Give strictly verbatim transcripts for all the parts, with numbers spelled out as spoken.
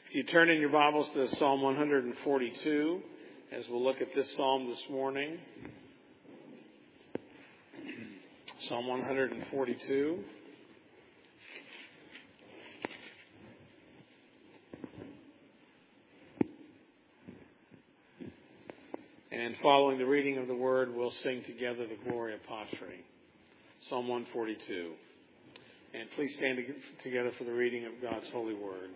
If you turn in your Bibles to Psalm one forty-two, as we'll look at this psalm this morning. Psalm one forty-two. And following the reading of the Word, we'll sing together the Gloria Patri. Psalm one forty-two. And please stand together for the reading of God's holy Word.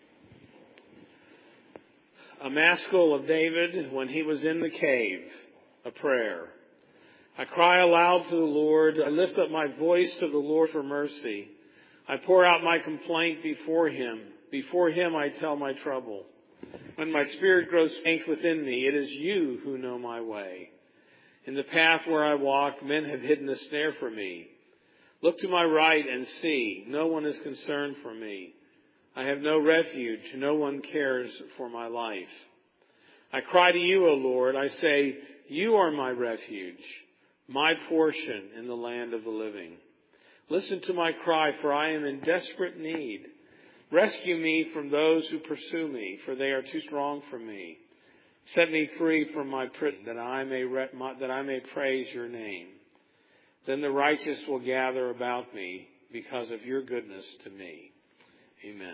A maskil of David when he was in the cave, a prayer. I cry aloud to the Lord. I lift up my voice to the Lord for mercy. I pour out my complaint before him. Before him I tell my trouble. When my spirit grows faint within me, it is you who know my way. In the path where I walk, men have hidden a snare for me. Look to my right and see. No one is concerned for me. I have no refuge. No one cares for my life. I cry to you, O Lord. I say, you are my refuge, my portion in the land of the living. Listen to my cry, for I am in desperate need. Rescue me from those who pursue me, for they are too strong for me. Set me free from my prison, that I may re- my, that I may praise your name. Then the righteous will gather about me because of your goodness to me. Amen.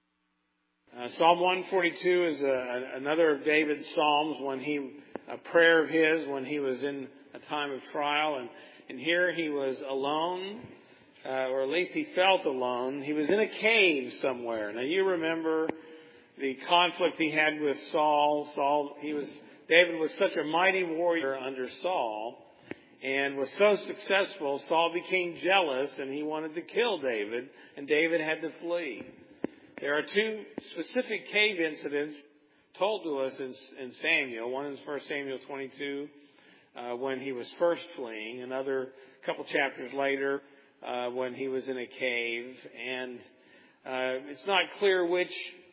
Uh, Psalm one forty-two is a, another of David's psalms when he, a prayer of his when he was in a time of trial. And, and here he was alone, uh, or at least he felt alone. He was in a cave somewhere. Now you remember the conflict he had with Saul. Saul, he was, David was such a mighty warrior under Saul and was so successful, Saul became jealous and he wanted to kill David, and David had to flee. There are two specific cave incidents told to us in, in Samuel. One is First Samuel twenty-two, uh, when he was first fleeing. Another couple chapters later, uh, when he was in a cave. And uh, it's not clear which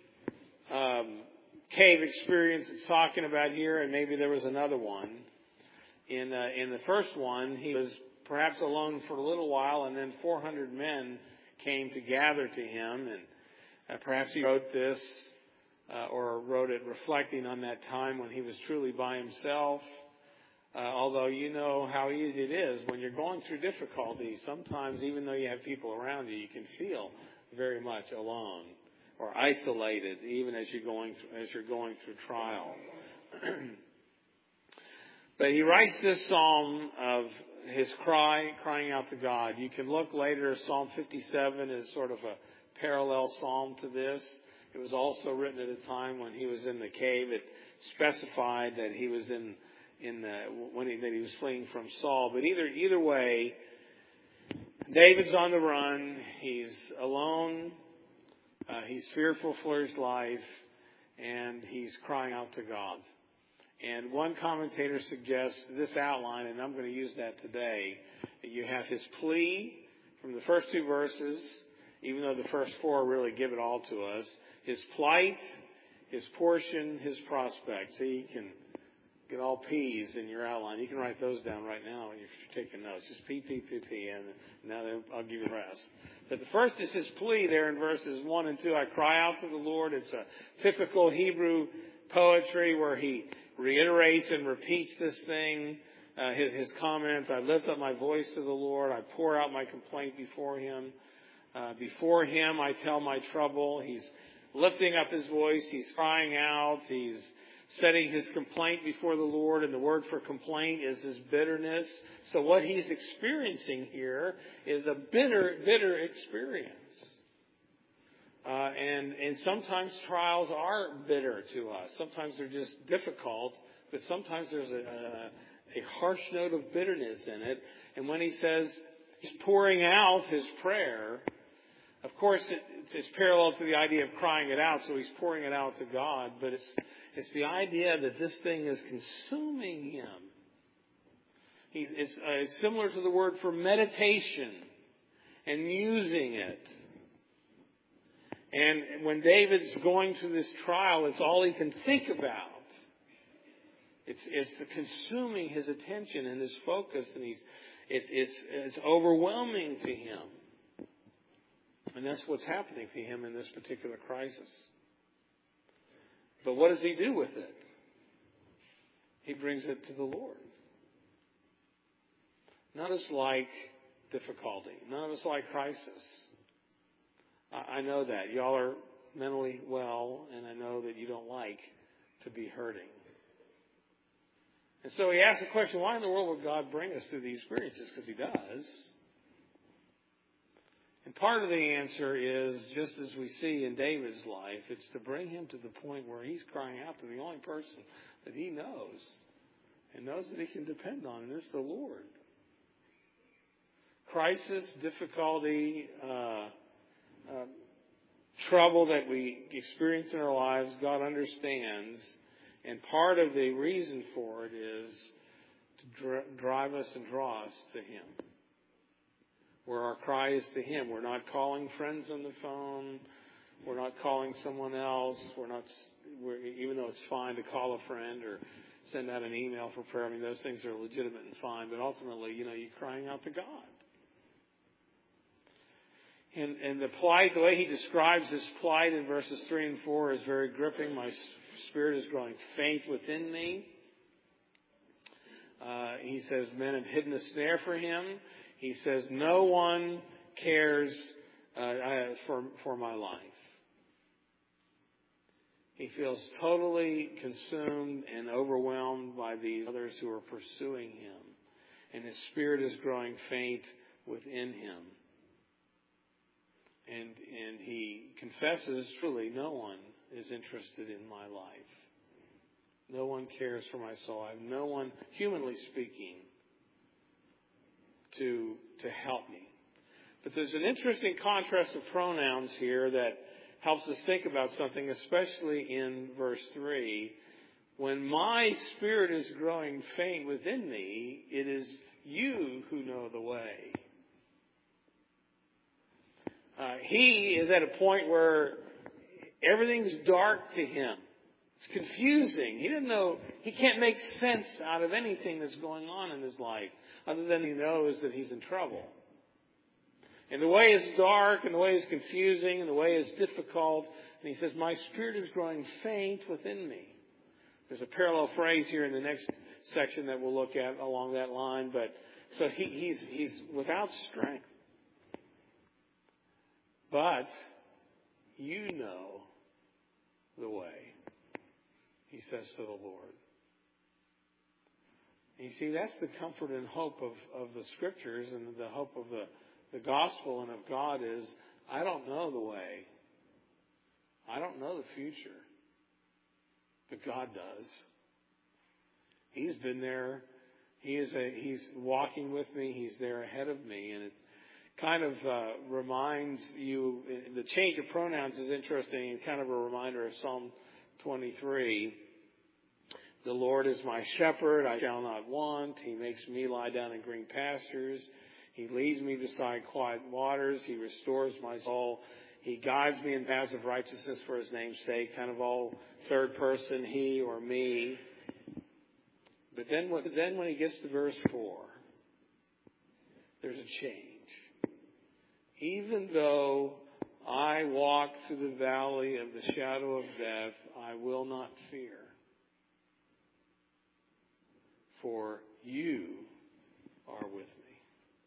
um, cave experience it's talking about here, and maybe there was another one. In uh, in the first one, he was perhaps alone for a little while, and then four hundred men came to gather to him, and uh, perhaps he wrote this uh, or wrote it reflecting on that time when he was truly by himself. Uh, although you know how easy it is when you're going through difficulties. Sometimes, even though you have people around you, you can feel very much alone or isolated, even as you're going through, as you're going through trial. But he writes this psalm of his cry, crying out to God. You can look later, Psalm fifty-seven is sort of a parallel psalm to this. It was also written at a time when he was in the cave. It specified that he was in, in the, when he, that he was fleeing from Saul. But either, either way, David's on the run. He's alone. Uh, he's fearful for his life, and he's crying out to God. And one commentator suggests this outline, and I'm going to use that today. You have his plea from the first two verses, even though the first four really give it all to us. His plight, his portion, his prospect. So you can get all P's in your outline. You can write those down right now if you're taking notes. Just P, P, P, P, and now I'll give you the rest. But the first is his plea there in verses one and two. I cry out to the Lord. It's a typical Hebrew poetry where he reiterates and repeats this thing, uh, his, his comments. I lift up my voice to the Lord. I pour out my complaint before him. Uh, before him, I tell my trouble. He's lifting up his voice. He's crying out. He's setting his complaint before the Lord. And the word for complaint is his bitterness. So what he's experiencing here is a bitter, bitter experience. Uh, and, and sometimes trials are bitter to us. Sometimes they're just difficult, but sometimes there's a, a, a harsh note of bitterness in it. And when he says he's pouring out his prayer, of course it, it's parallel to the idea of crying it out, so he's pouring it out to God, but it's, it's the idea that this thing is consuming him. He's, it's, uh, it's similar to the word for meditation and musing it. And when David's going through this trial, it's all he can think about. It's it's consuming his attention and his focus, and he's it's it's it's overwhelming to him. And that's what's happening to him in this particular crisis. But what does he do with it? He brings it to the Lord. None of us like difficulty. None of us like crisis. I, I know that. Y'all are mentally well, and I know that you don't like to be hurting. And so he asks the question, why in the world would God bring us through these experiences? Because he does. And part of the answer is, just as we see in David's life, it's to bring him to the point where he's crying out to the only person that he knows and knows that he can depend on, and it's the Lord. Crisis, difficulty, uh, uh, trouble that we experience in our lives, God understands. And part of the reason for it is to dr- drive us and draw us to Him. Where our cry is to Him. We're not calling friends on the phone. We're not calling someone else. We're not, we're, even though it's fine to call a friend or send out an email for prayer. I mean, those things are legitimate and fine. But ultimately, you know, you're crying out to God. And, and the plight, the way he describes his plight in verses three and four is very gripping. My spirit is growing faint within me. Uh, he says, men have hidden a snare for him. He says, no one cares uh, for, for my life. He feels totally consumed and overwhelmed by these others who are pursuing him. And his spirit is growing faint within him. And, and he confesses, truly, no one is interested in my life. No one cares for my soul. I have no one, humanly speaking, to, to help me. But there's an interesting contrast of pronouns here that helps us think about something, especially in verse three. When my spirit is growing faint within me, it is you who know the way. Uh, he is at a point where everything's dark to him. It's confusing. He doesn't know, he can't make sense out of anything that's going on in his life, other than he knows that he's in trouble. And the way is dark, and the way is confusing, and the way is difficult. And he says, my spirit is growing faint within me. There's a parallel phrase here in the next section that we'll look at along that line. But so he, he's he's without strength. But you know the way, he says to the Lord. And you see, that's the comfort and hope of, of the Scriptures, and the hope of the, the gospel and of God is, I don't know the way. I don't know the future. But God does. He's been there. He is a, he's walking with me. He's there ahead of me. And it kind of uh, reminds you, the change of pronouns is interesting and kind of a reminder of Psalm twenty-three. The Lord is my shepherd, I shall not want. He makes me lie down in green pastures. He leads me beside quiet waters. He restores my soul. He guides me in paths of righteousness for His name's sake. Kind of all third person, he or me. But then, then when he gets to verse four, there's a change. Even though I walk through the valley of the shadow of death, I will not fear. For you are with me.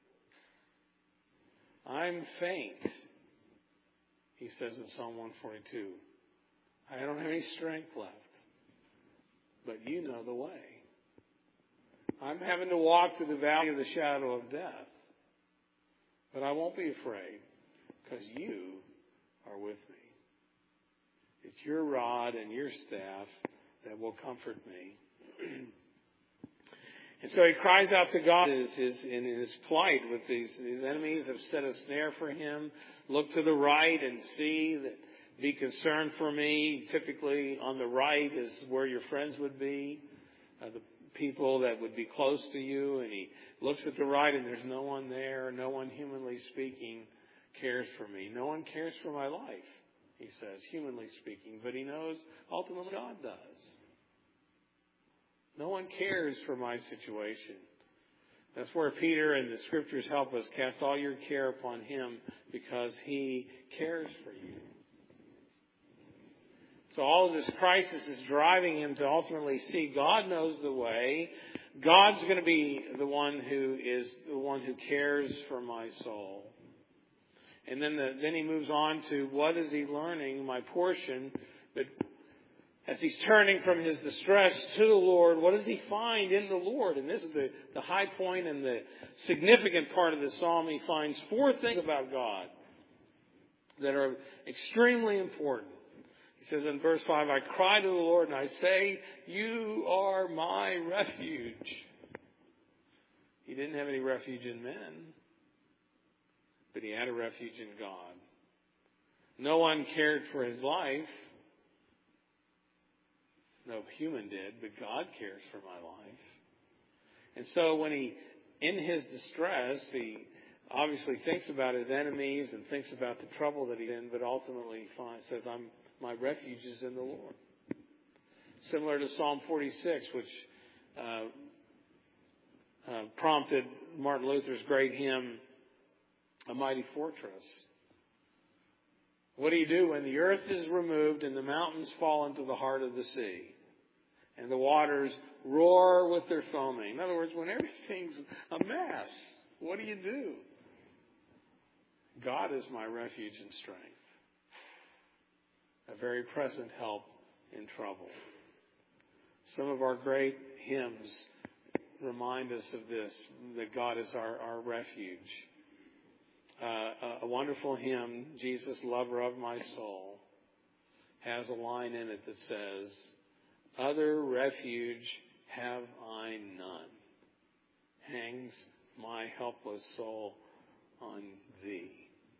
I'm faint, he says in Psalm one forty-two. I don't have any strength left. But you know the way. I'm having to walk through the valley of the shadow of death. But I won't be afraid, because you are with me. It's your rod and your staff that will comfort me. And so he cries out to God in his, in his plight with these, his enemies have set a snare for him. Look to the right and see, that, be concerned for me. Typically on the right is where your friends would be, uh, the people that would be close to you. And he looks at the right and there's no one there. No one, humanly speaking, cares for me. No one cares for my life, he says, humanly speaking. But he knows ultimately God does. No one cares for my situation. That's where Peter and the Scriptures help us. Cast all your care upon Him because He cares for you. So all of this crisis is driving him to ultimately see God knows the way. God's going to be the one who is the one who cares for my soul. And then the, then he moves on to what is he learning, my portion. But as he's turning from his distress to the Lord, what does he find in the Lord? And this is the, the high point and the significant part of the psalm. He finds four things about God that are extremely important. He says in verse five, I cry to the Lord and I say, you are my refuge. He didn't have any refuge in men, but he had a refuge in God. No one cared for his life. No human did, but God cares for my life. And so when he, in his distress, he obviously thinks about his enemies and thinks about the trouble that he's in, but ultimately he finds, says, I'm, my refuge is in the Lord. Similar to Psalm forty-six, which uh, uh, prompted Martin Luther's great hymn, A Mighty Fortress. What do you do when the earth is removed and the mountains fall into the heart of the sea and the waters roar with their foaming? In other words, when everything's a mess, what do you do? God is my refuge and strength, a very present help in trouble. Some of our great hymns remind us of this, that God is our, our refuge. Uh, a, a wonderful hymn, Jesus, Lover of My Soul, has a line in it that says, other refuge have I none. Hangs my helpless soul on thee.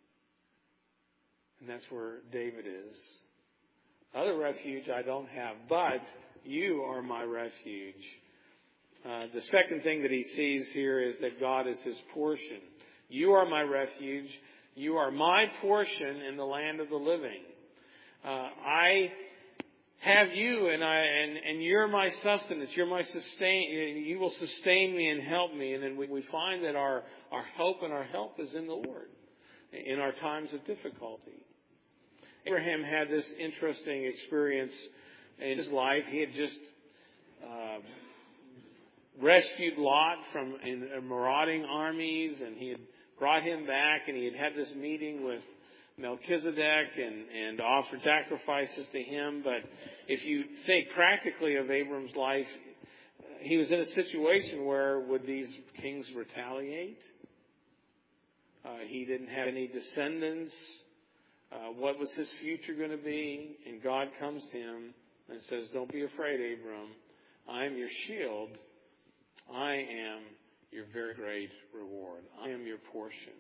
And that's where David is. Other refuge I don't have, but you are my refuge. Uh, the second thing that he sees here is that God is his portion. You are my refuge. You are my portion in the land of the living. Uh, I have you, and I and, and you're my sustenance. You're my sustain. You will sustain me and help me. And then we, we find that our our hope and our help is in the Lord in our times of difficulty. Abraham had this interesting experience in his life. He had just uh, rescued Lot from in, uh, marauding armies, and he had brought him back, and he had had this meeting with Melchizedek and, and offered sacrifices to him. But if you think practically of Abram's life, he was in a situation where would these kings retaliate? Uh, he didn't have any descendants. Uh, what was his future going to be? And God comes to him and says, don't be afraid, Abram. I am your shield. I am your very great reward. I am your portion.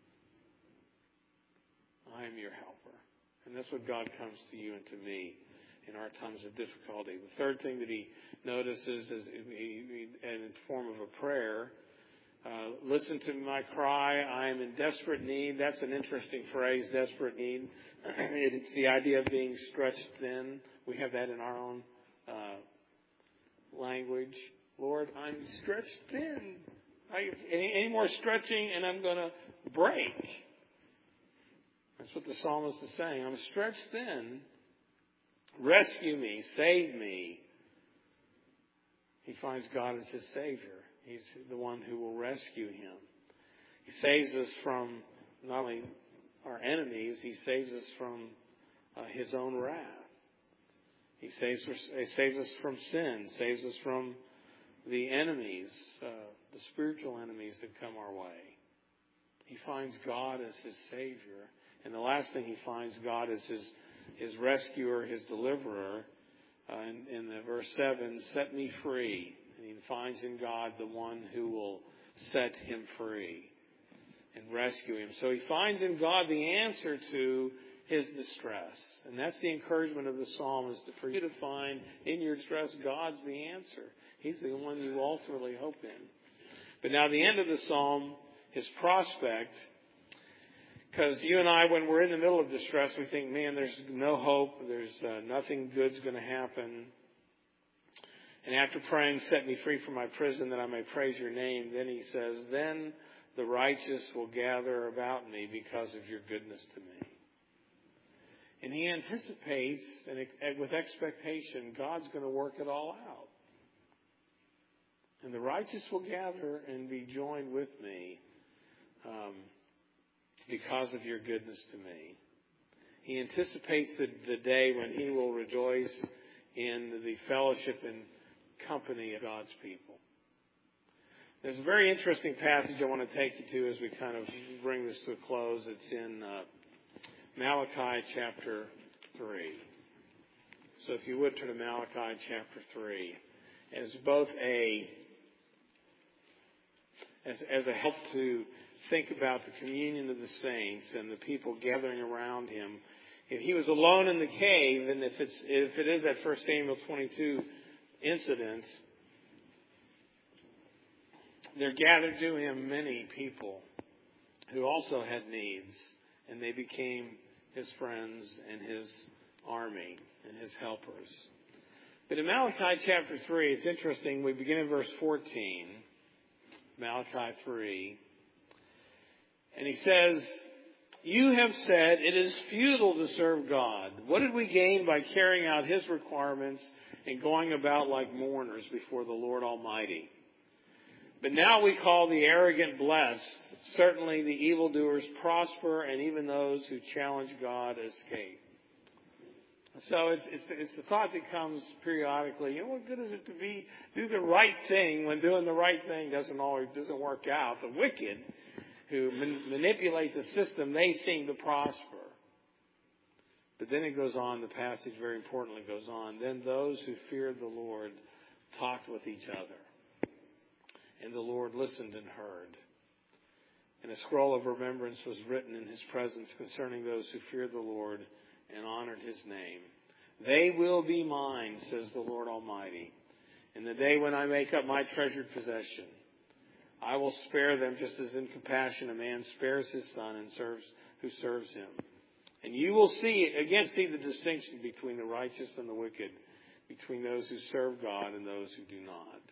I am your helper. And that's what God comes to you and to me in our times of difficulty. The third thing that he notices is in the form of a prayer. Uh, listen to my cry. I am in desperate need. That's an interesting phrase, desperate need. It's the idea of being stretched thin. We have that in our own uh, language. Lord, I'm stretched thin. I, any, any more stretching and I'm going to break. That's what the psalmist is saying. I'm stretched thin. Rescue me. Save me. He finds God as his Savior. He's the one who will rescue him. He saves us from not only our enemies, he saves us from uh, his own wrath. He saves us, he saves us from sin, saves us from the enemies, uh, the spiritual enemies that come our way. He finds God as his Savior. And the last thing he finds, God as his, his rescuer, his deliverer. Uh, in, in the verse seven, set me free. And he finds in God the one who will set him free and rescue him. So he finds in God the answer to his distress. And that's the encouragement of the psalm, is for you to find in your distress, God's the answer. He's the one you ultimately hope in. But now the end of the psalm, his prospect, because you and I, when we're in the middle of distress, we think, man, there's no hope. There's uh, nothing good's going to happen. And after praying, set me free from my prison that I may praise your name, then he says, then the righteous will gather about me because of your goodness to me. And he anticipates, and with expectation, God's going to work it all out. And the righteous will gather and be joined with me um, because of your goodness to me. He anticipates the, the day when he will rejoice in the fellowship and company of God's people. There's a very interesting passage I want to take you to as we kind of bring this to a close. It's in uh, Malachi chapter three. So if you would turn to Malachi chapter three as both a as, as a help to think about the communion of the saints and the people gathering around him. If he was alone in the cave, and if it's if it is that First Samuel twenty-two incident, there gathered to him many people who also had needs, and they became his friends and his army and his helpers. But in Malachi chapter three, it's interesting. We begin in verse fourteen, Malachi three, and he says, "You have said it is futile to serve God. What did we gain by carrying out his requirements and going about like mourners before the Lord Almighty? But now we call the arrogant blessed. Certainly the evildoers prosper, and even those who challenge God escape." So it's, it's, it's the thought that comes periodically, you know, what good is it to be do the right thing when doing the right thing doesn't always doesn't work out? The wicked who man, manipulate the system, they seem to prosper. But then it goes on, the passage very importantly goes on. Then those who feared the Lord talked with each other, and the Lord listened and heard. And a scroll of remembrance was written in his presence concerning those who feared the Lord and honored his name. They will be mine, says the Lord Almighty, in the day when I make up my treasured possession. I will spare them just as in compassion a man spares his son and serves who serves him. And you will see, again, see the distinction between the righteous and the wicked, between those who serve God and those who do not.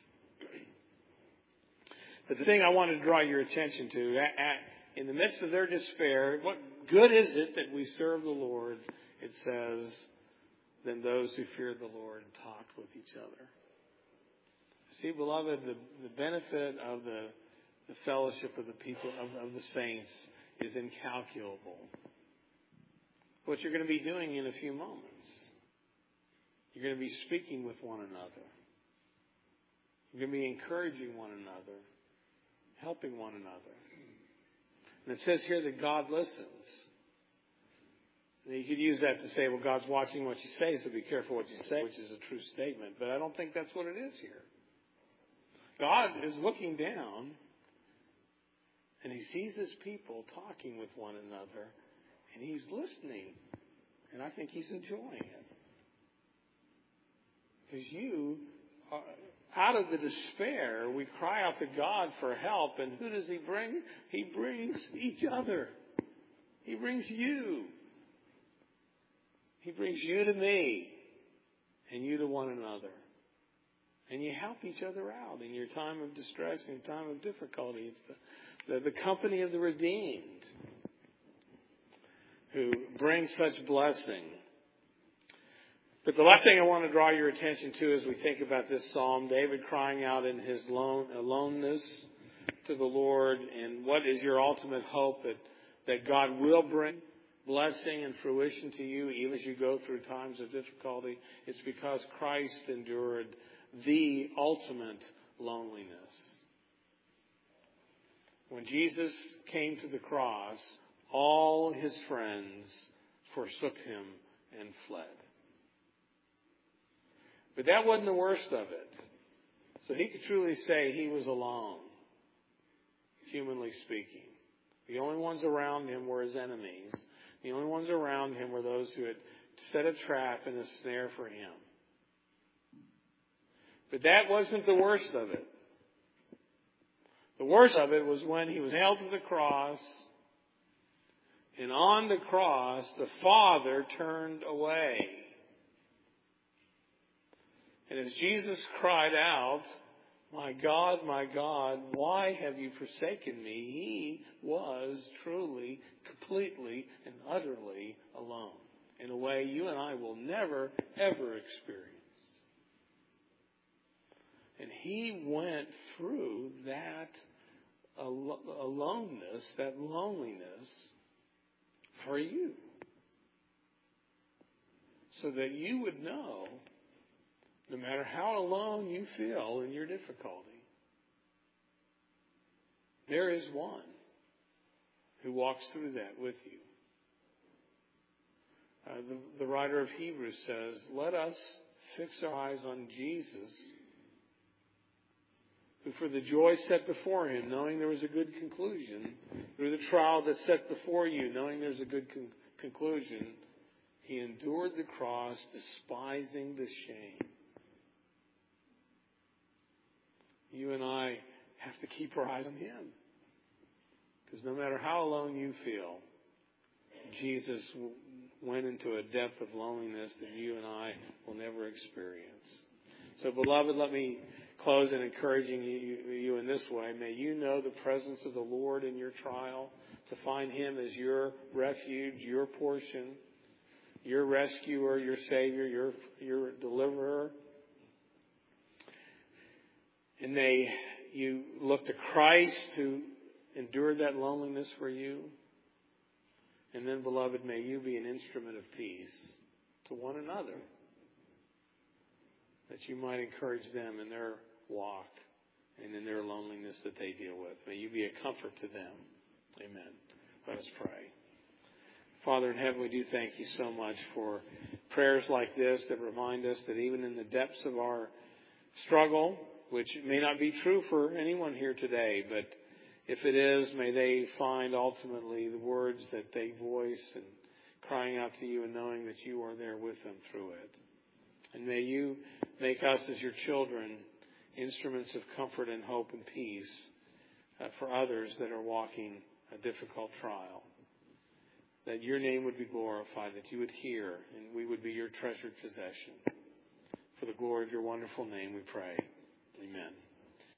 But the thing I want to draw your attention to, in the midst of their despair, what good is it that we serve the Lord? It says, then those who feared the Lord talked with each other. See, beloved, the, the benefit of the, the fellowship of the people, of, of the saints, is incalculable. What you're going to be doing in a few moments, you're going to be speaking with one another. You're going to be encouraging one another, helping one another. And it says here that God listens. And you could use that to say, well, God's watching what you say, so be careful what you say, which is a true statement. But I don't think that's what it is here. God is looking down, and he sees his people talking with one another, and he's listening. And I think he's enjoying it. Because you, are, out of the despair, we cry out to God for help, and who does he bring? He brings each other. He brings you. He brings you to me, and you to one another. And you help each other out in your time of distress and time of difficulty. It's the, the, the company of the redeemed who bring such blessing. But the last thing I want to draw your attention to as we think about this psalm, David crying out in his lone, aloneness to the Lord, and what is your ultimate hope that, that God will bring blessing and fruition to you even as you go through times of difficulty? It's because Christ endured the ultimate loneliness. When Jesus came to the cross, all his friends forsook him and fled. But that wasn't the worst of it. So he could truly say he was alone, humanly speaking. The only ones around him were his enemies. The only ones around him were those who had set a trap and a snare for him. But that wasn't the worst of it. The worst of it was when he was nailed to the cross, and on the cross, the Father turned away. And as Jesus cried out, "My God, my God, why have you forsaken me?" He was truly, completely, and utterly alone. in a way you and I will never, ever experience. And He went through that al- aloneness, that loneliness for you. So that you would know, no matter how alone you feel in your difficulty, there is one who walks through that with you. Uh, the, the writer of Hebrews says, let us fix our eyes on Jesus, who for the joy set before Him, knowing there was a good conclusion, through the trial that's set before you, knowing there's a good con- conclusion, He endured the cross, despising the shame. You and I have to keep our eyes on Him. Because no matter how alone you feel, Jesus went into a depth of loneliness that you and I will never experience. So, beloved, let me close in encouraging you, you in this way. May you know the presence of the Lord in your trial, to find Him as your refuge, your portion, your rescuer, your Savior, your, your deliverer. And may you look to Christ who endured that loneliness for you. And then, beloved, may you be an instrument of peace to one another, that you might encourage them in their walk and in their loneliness that they deal with. May you be a comfort to them. Amen. Let us pray. Father in heaven, we do thank you so much for prayers like this that remind us that even in the depths of our struggle, which may not be true for anyone here today, but if it is, may they find ultimately the words that they voice and crying out to you and knowing that you are there with them through it. And may you make us as your children instruments of comfort and hope and peace uh, for others that are walking a difficult trial. That your name would be glorified, that you would hear, and we would be your treasured possession. For the glory of your wonderful name we pray. Amen.